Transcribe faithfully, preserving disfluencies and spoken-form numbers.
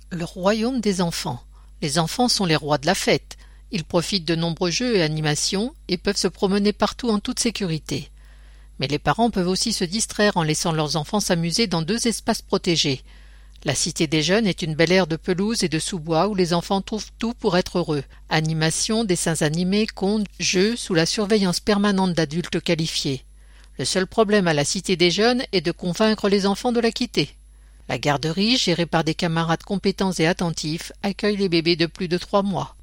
Le royaume des enfants. Les enfants sont les rois de la fête. Ils profitent de nombreux jeux et animations et peuvent se promener partout en toute sécurité. Mais les parents peuvent aussi se distraire en laissant leurs enfants s'amuser dans deux espaces protégés. La Cité des Jeunes est une belle aire de pelouse et de sous-bois où les enfants trouvent tout pour être heureux. Animations, dessins animés, contes, jeux, sous la surveillance permanente d'adultes qualifiés. Le seul problème à la Cité des Jeunes est de convaincre les enfants de la quitter. La garderie, gérée par des camarades compétents et attentifs, accueille les bébés de plus de trois mois.